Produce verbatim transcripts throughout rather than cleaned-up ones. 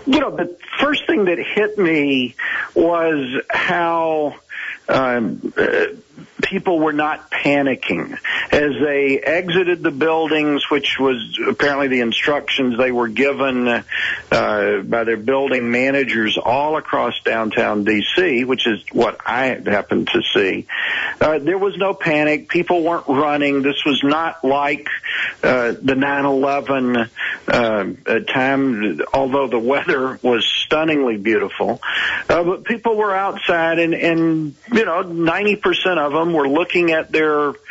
You know, the first thing that hit me was how um, uh, people were not panicking as they exited the buildings, which was apparently the instructions they were given uh, by their building managers all across downtown D C, which is what I happened to see. Uh, there was no panic. People weren't running. This was not like uh, the nine eleven uh, time, although the weather was stunningly beautiful. Uh, but people were outside, and, and you know, ninety percent of them were looking at their uh,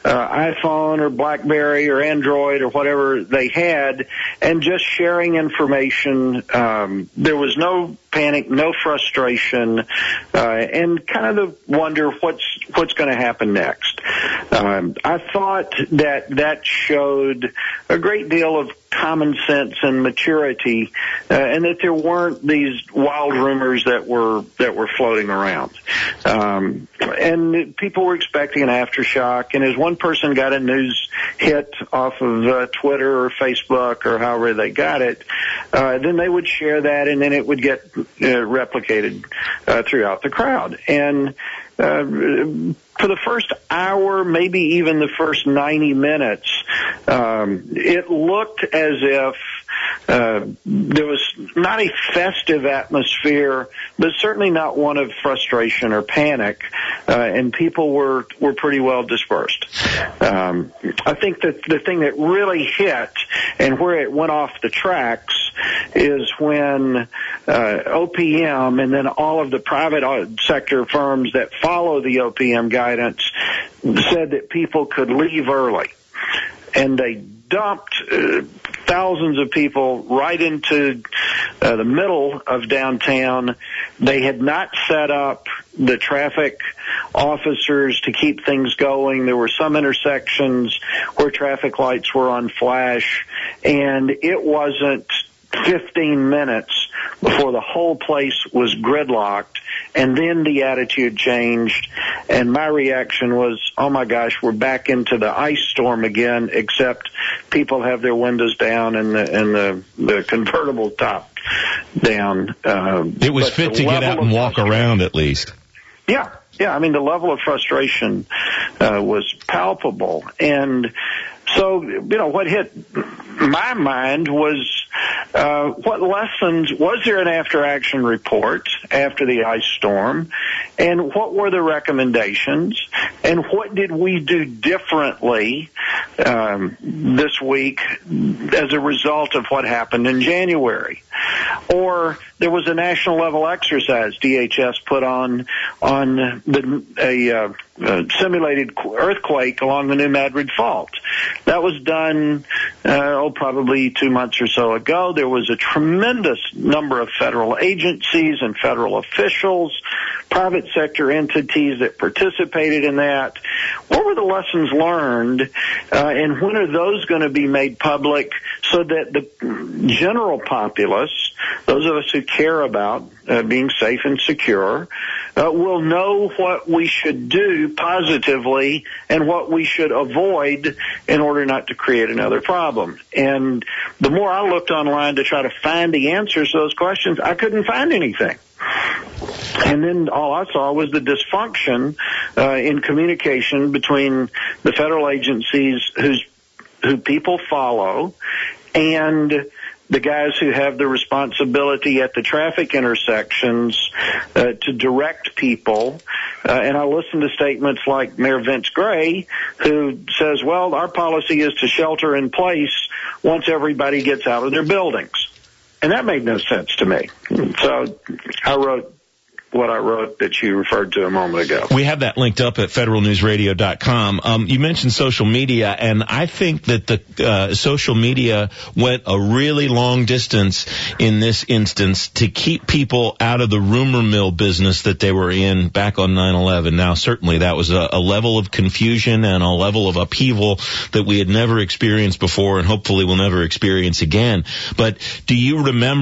iPhone or BlackBerry or Android or whatever they had and just sharing information. Um, there was no panic, no frustration, uh, and kind of the wonder what's what's going to happen next. Um, I thought that that showed a great deal of common sense and maturity, uh, and that there weren't these wild rumors that were that were floating around. Um, and people were expecting an aftershock, and as one person got a news hit off of uh, Twitter or Facebook or however they got it, uh, then they would share that, and then it would get uh, replicated uh, throughout the crowd. And Uh, for the first hour, maybe even the first ninety minutes, um, it looked as if uh, there was not a festive atmosphere, but certainly not one of frustration or panic, uh, and people were, were pretty well dispersed. Um, I think that the thing that really hit and where it went off the tracks is when uh, O P M and then all of the private sector firms that follow the O P M guidance said that people could leave early. And they dumped uh, thousands of people right into uh, the middle of downtown. They had not set up the traffic officers to keep things going. There were some intersections where traffic lights were on flash, and it wasn't fifteen minutes before the whole place was gridlocked, and then the attitude changed, and my reaction was, oh my gosh, we're back into the ice storm again, except people have their windows down and the, and the, the convertible top down. Um, it was fit to get out and walk around at least. Yeah, yeah, I mean, the level of frustration uh, was palpable, and so, you know, what hit my mind was uh, what lessons, was there an after-action report after the ice storm, and what were the recommendations, and what did we do differently um, this week as a result of what happened in January? Or there was a national level exercise D H S put on on the, a uh, uh, simulated earthquake along the New Madrid Fault. That was done, uh, oh, probably two months or so ago. There was a tremendous number of federal agencies and federal officials, private sector entities that participated in that. What were the lessons learned, uh, and when are those going to be made public so that the general populace, those of us who care about uh, being safe and secure, uh, will know what we should do positively and what we should avoid in order not to create another problem? And the more I looked online to try to find the answers to those questions, I couldn't find anything. And then all I saw was the dysfunction uh, in communication between the federal agencies whose who people follow and the guys who have the responsibility at the traffic intersections uh, to direct people. Uh, and I listen to statements like Mayor Vince Gray, who says, well, our policy is to shelter in place once everybody gets out of their buildings. And that made no sense to me. So I wrote what I wrote that you referred to a moment ago. We have that linked up at federal news radio dot com. Um, you mentioned social media, and I think that the uh, social media went a really long distance in this instance to keep people out of the rumor mill business that they were in back on nine eleven. Now, certainly that was a, a level of confusion and a level of upheaval that we had never experienced before and hopefully will never experience again. But do you remember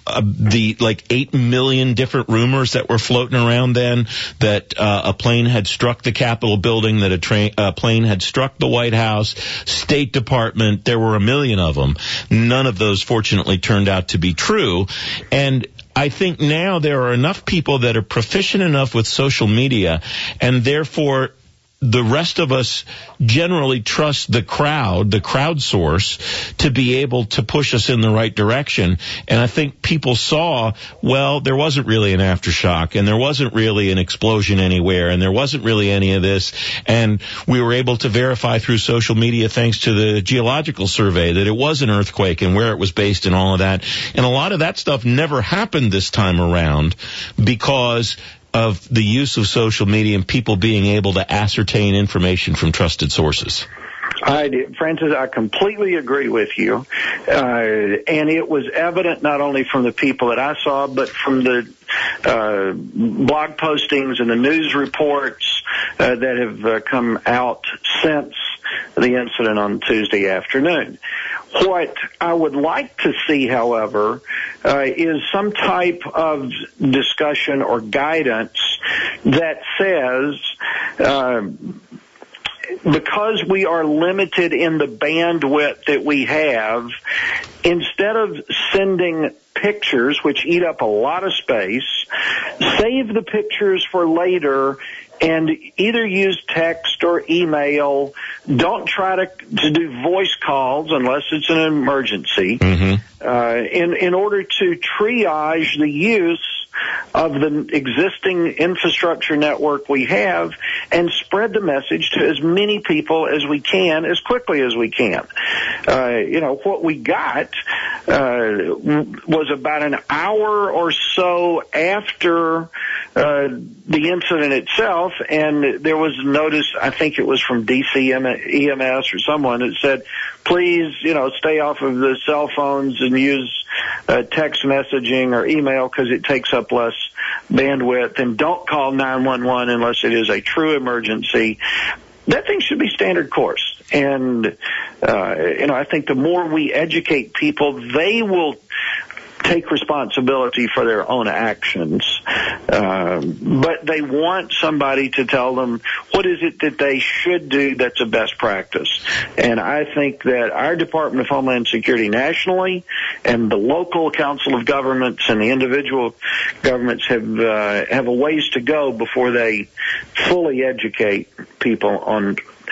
uh, the like eight million different rumors that were floating around then that uh, a plane had struck the Capitol building, that a train, a plane had struck the White House, State Department. There were a million of them. None of those, fortunately, turned out to be true. And I think now there are enough people that are proficient enough with social media, and therefore the rest of us generally trust the crowd, the crowdsource, to be able to push us in the right direction. And I think people saw, well, there wasn't really an aftershock, and there wasn't really an explosion anywhere, and there wasn't really any of this. And we were able to verify through social media, thanks to the geological survey, that it was an earthquake and where it was based and all of that. And a lot of that stuff never happened this time around because of the use of social media and people being able to ascertain information from trusted sources. I did. Francis, I completely agree with you. Uh, and it was evident not only from the people that I saw, but from the uh, blog postings and the news reports uh, that have uh, come out since the incident on Tuesday afternoon. What I would like to see, however, uh, is some type of discussion or guidance that says, uh, because we are limited in the bandwidth that we have, instead of sending pictures, which eat up a lot of space, save the pictures for later and either use text or email. Don't try to, to do voice calls unless it's an emergency, mm-hmm. uh, in, in order to triage the use of the existing infrastructure network we have and spread the message to as many people as we can, as quickly as we can. Uh, you know, what we got uh, was about an hour or so after uh, the incident itself, and there was a notice, I think it was from D C E M S or someone, that said, please, you know, stay off of the cell phones and use uh, text messaging or email because it takes up less bandwidth, and don't call nine one one unless it is a true emergency. That thing should be standard course. And, uh, you know, I think the more we educate people, they will take responsibility for their own actions. Um, but they want somebody to tell them what is it that they should do that's a best practice. And I think that our Department of Homeland Security nationally and the local council of governments and the individual governments have uh, have a ways to go before they fully educate people on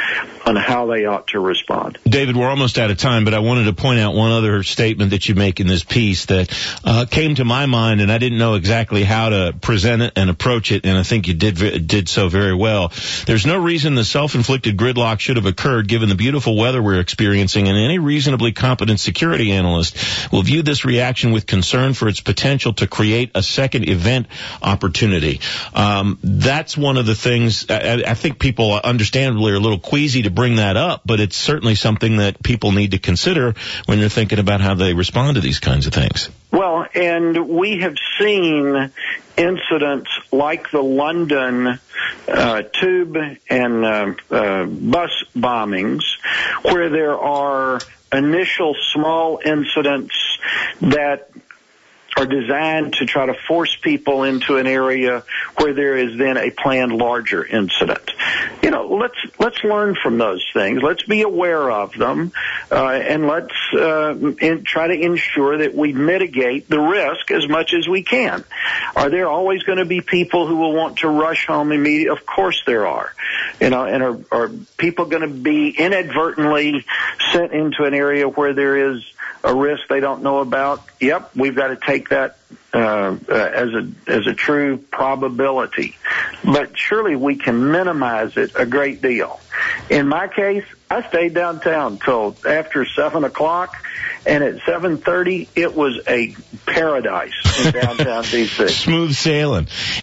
on how they ought to respond. David, we're almost out of time, but I wanted to point out one other statement that you make in this piece that uh, came to my mind, and I didn't know exactly how to present it and approach it, and I think you did did so very well. There's no reason the self-inflicted gridlock should have occurred given the beautiful weather we're experiencing, and any reasonably competent security analyst will view this reaction with concern for its potential to create a second event opportunity. Um, that's one of the things, I, I think people understandably are a little queasy to bring that up, but it's certainly something that people need to consider when you're thinking about how they respond to these kinds of things. Well, and we have seen incidents like the London uh, tube and uh, uh, bus bombings, where there are initial small incidents that are designed to try to force people into an area where there is then a planned larger incident. You know, let's let's learn from those things. Let's be aware of them, uh, and let's uh, in, try to ensure that we mitigate the risk as much as we can. Are there always going to be people who will want to rush home immediately? Of course there are. You know, and are, are people going to be inadvertently sent into an area where there is a risk they don't know about? Yep, we've got to take that uh, uh, as a as a true probability. But surely we can minimize it a great deal. In my case, I stayed downtown till after seven o'clock, and at seven thirty, it was a paradise in downtown D C. Smooth sailing.